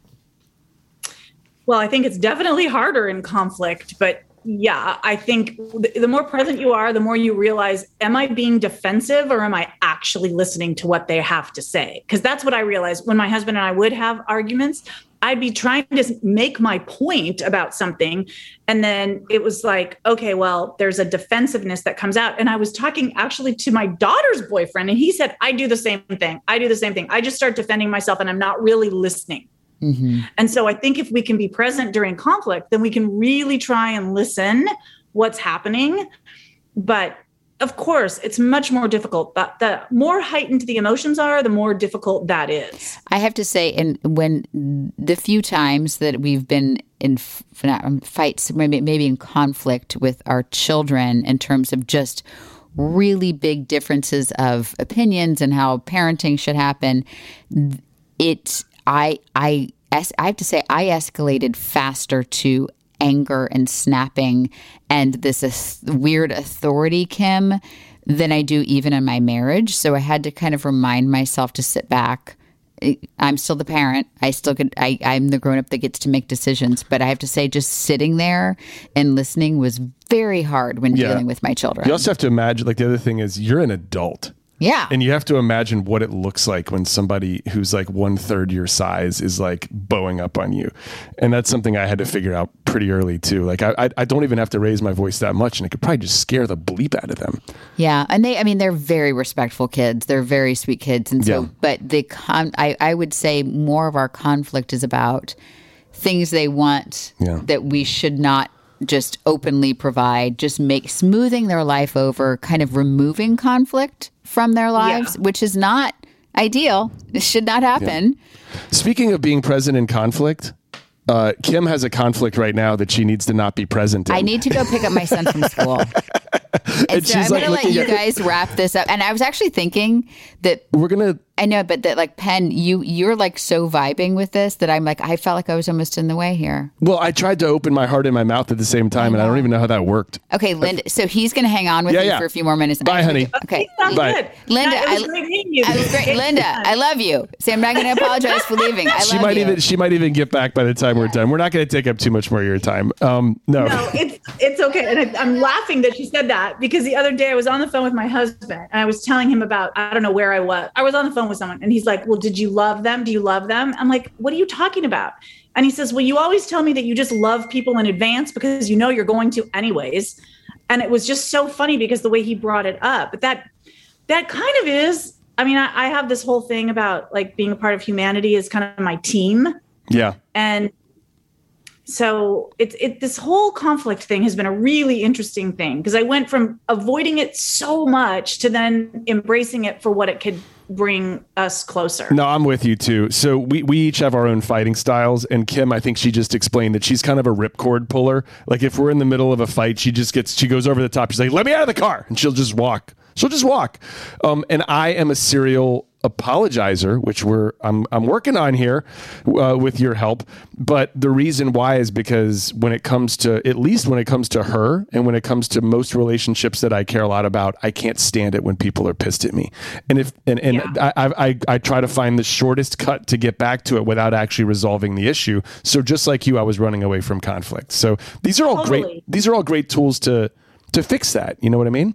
Well, I think it's definitely harder in conflict, but yeah, I think the, the more present you are, the more you realize, am I being defensive or am I actually listening to what they have to say? Because that's what I realized when my husband and I would have arguments. I'd be trying to make my point about something. And then it was like, okay, well, there's a defensiveness that comes out. And I was talking actually to my daughter's boyfriend, and he said, I do the same thing. I do the same thing. I just start defending myself and I'm not really listening. Mm-hmm. And so I think if we can be present during conflict, then we can really try and listen what's happening. But of course, it's much more difficult. But the more heightened the emotions are, the more difficult that is. I have to say, and when the few times that we've been in f- fights, maybe, maybe in conflict with our children in terms of just really big differences of opinions and how parenting should happen, it I I I have to say I escalated faster to anger and snapping and this uh, weird authority, Kim, than I do even in my marriage. So I had to kind of remind myself to sit back. I'm still the parent. I still could. I, I'm the grown up that gets to make decisions. But I have to say, just sitting there and listening was very hard when Yeah. dealing with my children. You also have to imagine, like the other thing is you're an adult. Yeah. And you have to imagine what it looks like when somebody who's like one third your size is like bowing up on you. And that's something I had to figure out pretty early too. Like I, I, I don't even have to raise my voice that much and it could probably just scare the bleep out of them. Yeah. And they, I mean, they're very respectful kids. They're very sweet kids. And so, Yeah. but the con, I, I would say more of our conflict is about things they want Yeah. that we should not just openly provide, just make smoothing their life over, kind of removing conflict from their lives, Yeah. which is not ideal. This should not happen. Speaking of being present in conflict, uh, Kim has a conflict right now that she needs to not be present in. I need to go pick up my son from school. And, And so she's I'm like going to let looking you at- guys wrap this up. And I was actually thinking that We're going to... I know, but that like Penn, you you're like so vibing with this that I'm like I felt like I was almost in the way here. Well, I tried to open my heart and my mouth at the same time, and I don't even know how that worked. Okay, Linda. So he's going to hang on with Yeah, you yeah. for a few more minutes. Bye, I- honey. Okay, Sounds Bye. good. Linda, No, it was I- great meeting you. I was great, Linda. I love you. See, I'm not going to apologize for leaving. I She love might you. even she might even get back by the time we're done. We're not going to take up too much more of your time. Um, no. No, it's it's okay. And I, I'm laughing that she said that because the other day I was on the phone with my husband and I was telling him about, I don't know where I was. I was on the phone with someone and he's like, well, did you love them? Do you love them? I'm like, what are you talking about? And he says, well, you always tell me that you just love people in advance because you know you're going to anyways. And it was just so funny because the way he brought it up, but that, that kind of is, I mean, I, I have this whole thing about like being a part of humanity is kind of my team. Yeah. And so it's it this whole conflict thing has been a really interesting thing because I went from avoiding it so much to then embracing it for what it could bring us closer. No, I'm with you too. So we, we each have our own fighting styles. And Kim, I think she just explained that she's kind of a ripcord puller. Like if we're in the middle of a fight, she just gets, she goes over the top. She's like, let me out of the car. And she'll just walk. She'll just walk. Um, and I am a serial apologizer, which we're I'm I'm working on here uh, with your help. But the reason why is because when it comes to, at least when it comes to her and when it comes to most relationships that I care a lot about, I can't stand it when people are pissed at me. And if and, and Yeah. I, I I try to find the shortest cut to get back to it without actually resolving the issue. So just like you, I was running away from conflict. So these are all Totally. great. These are all great tools to to fix that. You know what I mean?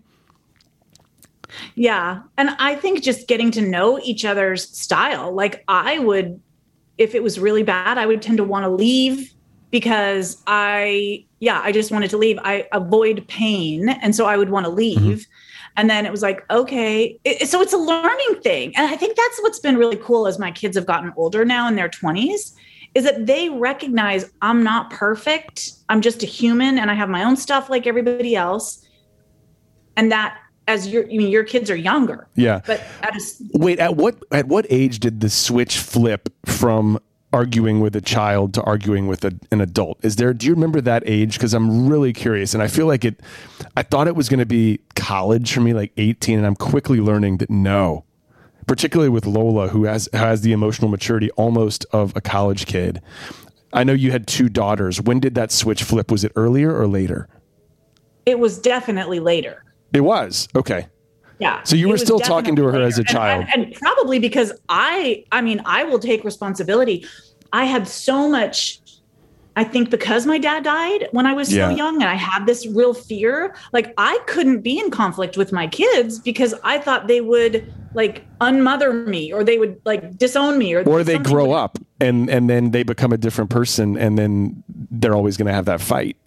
Yeah. And I think just getting to know each other's style, like I would, if it was really bad, I would tend to want to leave because I, yeah, I just wanted to leave. I avoid pain. And so I would want to leave. Mm-hmm. And then it was like, okay. It, so it's a learning thing. And I think that's what's been really cool as my kids have gotten older now in their twenties is that they recognize I'm not perfect. I'm just a human and I have my own stuff like everybody else. And that as your, I mean, your kids are younger. Yeah. But at a, wait, at what, at what age did the switch flip from arguing with a child to arguing with a, an adult? Is there, do you remember that age? Because I'm really curious. And I feel like it, I thought it was going to be college for me, like eighteen. And I'm quickly learning that no, particularly with Lola, who has, has the emotional maturity almost of a college kid. I know you had two daughters. When did that switch flip? Was it earlier or later? It was definitely later. It was. Okay. Yeah. So you were still talking to her later. as a child. And, and, and probably because I, I mean, I will take responsibility. I had so much, I think because my dad died when I was Yeah. so young and I had this real fear, like I couldn't be in conflict with my kids because I thought they would like unmother me or they would like disown me or, Or they something grow would- up and, and then they become a different person and then they're always going to have that fight.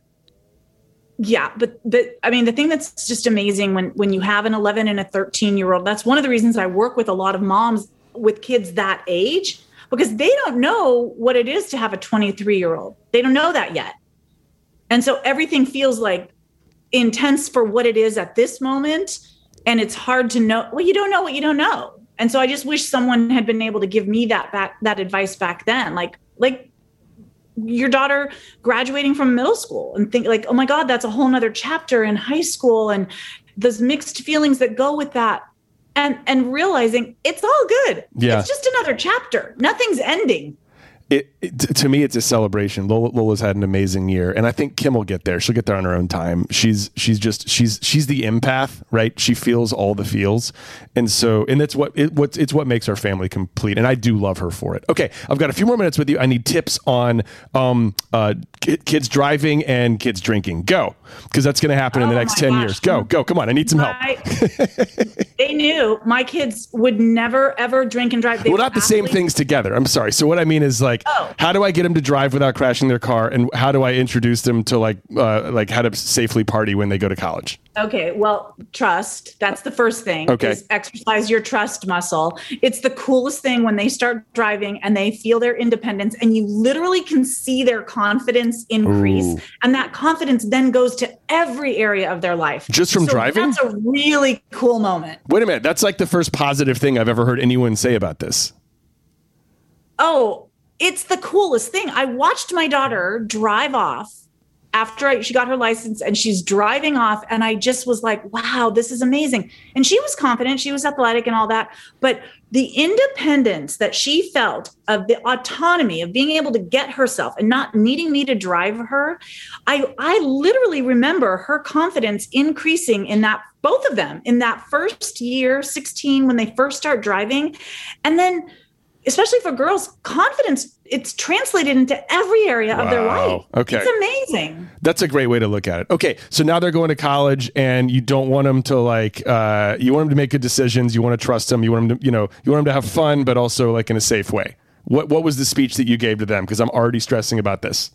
Yeah, but but I mean, the thing that's just amazing when when you have an eleven and a thirteen year old, that's one of the reasons I work with a lot of moms with kids that age, because they don't know what it is to have a twenty-three year old. They don't know that yet. And so everything feels like intense for what it is at this moment. And it's hard to know. Well, you don't know what you don't know. And so I just wish someone had been able to give me that back, that advice back then. Like, like, your daughter graduating from middle school and think like, oh my God, that's a whole nother chapter in high school and those mixed feelings that go with that. And, and realizing it's all good. Yeah. It's just another chapter. Nothing's ending. It, it to me, it's a celebration. Lola, Lola's had an amazing year, and I think Kim will get there. She'll get there on her own time. She's she's just she's she's the empath, right? She feels all the feels, and so and that's what it, what it's what makes our family complete. And I do love her for it. Okay, I've got a few more minutes with you. I need tips on um uh kids driving and kids drinking. Go, because that's going to happen in the Oh next my ten gosh. years. Go, go, come on! I need some help. My- they knew my kids would never ever drink and drive. They Well, were not the same athletes. things together. I'm sorry. So what I mean is like, Oh. how do I get them to drive without crashing their car, and how do I introduce them to like, uh, like how to safely party when they go to college? Okay, well, trust. That's the first thing. Okay. Is exercise your trust muscle. It's the coolest thing when they start driving and they feel their independence and you literally can see their confidence increase. Ooh. And that confidence then goes to every area of their life. Just from So driving? That's a really cool moment. Wait a minute. That's like the first positive thing I've ever heard anyone say about this. Oh, it's the coolest thing. I watched my daughter drive off after I, she got her license and she's driving off. And I just was like, wow, this is amazing. And she was confident. She was athletic and all that. But the independence that she felt of the autonomy of being able to get herself and not needing me to drive her, I, I literally remember her confidence increasing in that, both of them in that first year, sixteen, when they first start driving. And then especially for girls, confidence, it's translated into every area of their Wow. life. Okay. It's amazing. That's a great way to look at it. Okay, so now they're going to college, and you don't want them to like, uh, you want them to make good decisions. You want to trust them. You want them to, you know, you want them to have fun, but also like in a safe way. What What was the speech that you gave to them? Because I'm already stressing about this.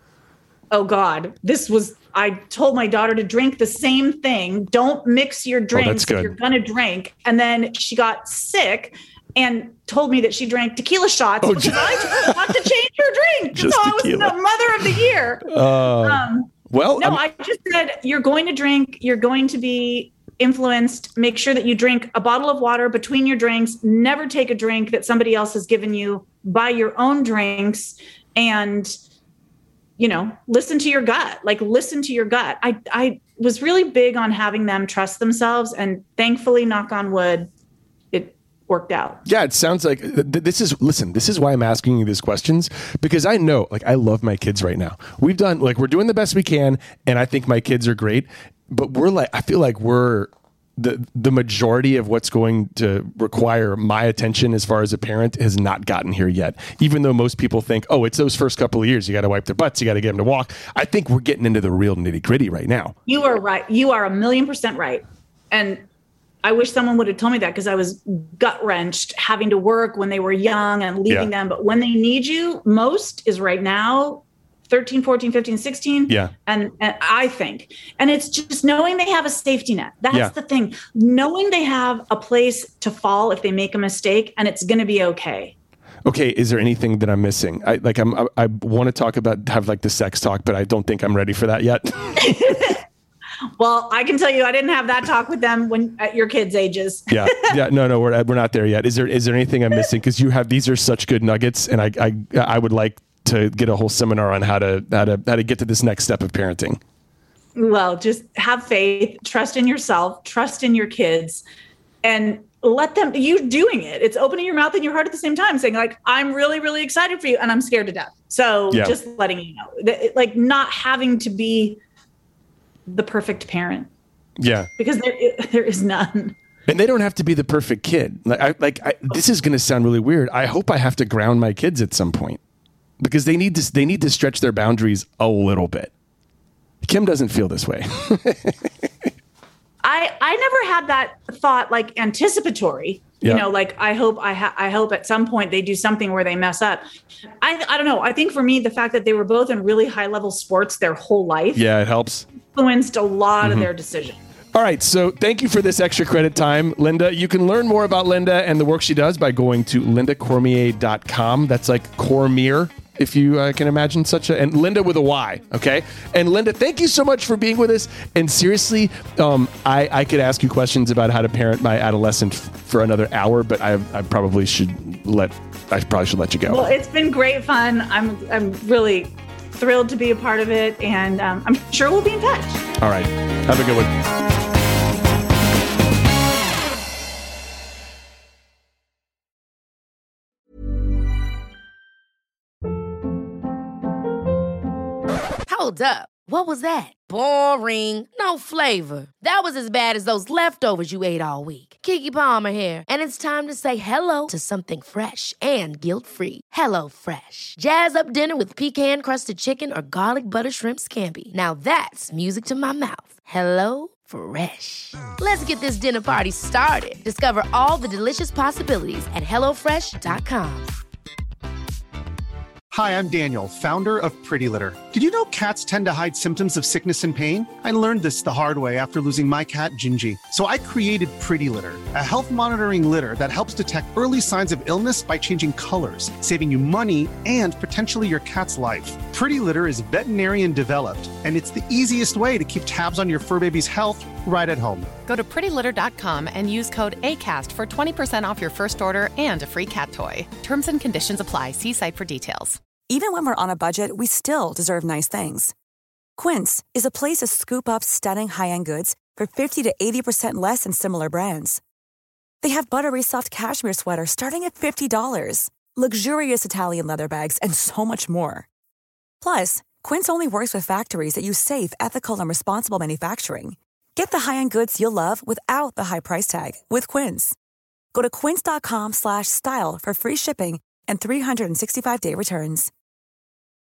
Oh God, this was, I told my daughter to drink the same thing. Don't mix your drinks good. if you're going to drink. And then she got sick and told me that she drank tequila shots Oh, because just- I told her not to change her drink. Just so I was tequila. the mother of the year. Uh, Um, well, no, I'm- I just said, you're going to drink, you're going to be influenced. Make sure that you drink a bottle of water between your drinks. Never take a drink that somebody else has given you. Buy your own drinks and, you know, listen to your gut, like listen to your gut. I, I was really big on having them trust themselves, and thankfully, knock on wood, it worked out. Yeah, it sounds like th- th- this is, listen, this is why I'm asking you these questions, because I know, like, I love my kids right now. We've done, like, we're doing the best we can, and I think my kids are great, but we're like, I feel like we're the, the majority of what's going to require my attention as far as a parent has not gotten here yet. Even though most people think, oh, it's those first couple of years, you got to wipe their butts, you got to get them to walk. I think we're getting into the real nitty gritty right now. You are right. You are a million percent right. And I wish someone would have told me that, because I was gut wrenched having to work when they were young and leaving Yeah. them. But when they need you most is right now, thirteen, fourteen, fifteen, sixteen. Yeah. And, and I think, and it's just knowing they have a safety net. That's Yeah. the thing. Knowing they have a place to fall if they make a mistake, and it's going to be okay. Okay, is there anything that I'm missing? I like I'm I, I want to talk about have like the sex talk, but I don't think I'm ready for that yet. Well, I can tell you, I didn't have that talk with them when at your kids' ages. yeah, yeah, no, no, we're we're not there yet. Is there is there anything I'm missing? Because you have these are such good nuggets, and I I I would like to get a whole seminar on how to how to how to get to this next step of parenting. Well, just have faith, trust in yourself, trust in your kids, and let them. You doing it. It's opening your mouth and your heart at the same time, saying like, "I'm really, really excited for you, and I'm scared to death." So yeah. Just letting you know, like not having to be the perfect parent. Yeah. Because there, there is none. And they don't have to be the perfect kid. Like, I, like I, this is going to sound really weird. I hope I have to ground my kids at some point because they need to, they need to stretch their boundaries a little bit. Kim doesn't feel this way. I, I never had that thought like anticipatory, you yeah. know, like I hope I ha- I hope at some point they do something where they mess up. I I don't know. I think for me, the fact that they were both in really high level sports their whole life. Yeah, it helps. Influenced a lot mm-hmm. of their decisions. All right. So thank you for this extra credit time, Linda. You can learn more about Linda and the work she does by going to linda cormier dot com. That's like Cormier, if you uh, can imagine such a, and Linda with a Y. Okay. And Linda, thank you so much for being with us. And seriously, um, I, I could ask you questions about how to parent my adolescent f- for another hour, but I, I probably should let, I probably should let you go. Well, it's been great fun. I'm, I'm really thrilled to be a part of it. And um, I'm sure we'll be in touch. All right. Have a good one. Hold up. What was that? Boring. No flavor. That was as bad as those leftovers you ate all week. Keke Palmer here. And it's time to say hello to something fresh and guilt-free. Hello Fresh. Jazz up dinner with pecan-crusted chicken or garlic butter shrimp scampi. Now that's music to my mouth. Hello Fresh. Let's get this dinner party started. Discover all the delicious possibilities at hello fresh dot com. Hi, I'm Daniel, founder of Pretty Litter. Did you know cats tend to hide symptoms of sickness and pain? I learned this the hard way after losing my cat, Gingy. So I created Pretty Litter, a health monitoring litter that helps detect early signs of illness by changing colors, saving you money and potentially your cat's life. Pretty Litter is veterinarian developed, and it's the easiest way to keep tabs on your fur baby's health right at home. Go to pretty litter dot com and use code ACAST for twenty percent off your first order and a free cat toy. Terms and conditions apply. See site for details. Even when we're on a budget, we still deserve nice things. Quince is a place to scoop up stunning high-end goods for fifty to eighty percent less than similar brands. They have buttery soft cashmere sweaters starting at fifty dollars, luxurious Italian leather bags, and so much more. Plus, Quince only works with factories that use safe, ethical, and responsible manufacturing. Get the high-end goods you'll love without the high price tag with Quince. Go to quince dot com slash style for free shipping and three sixty-five day returns.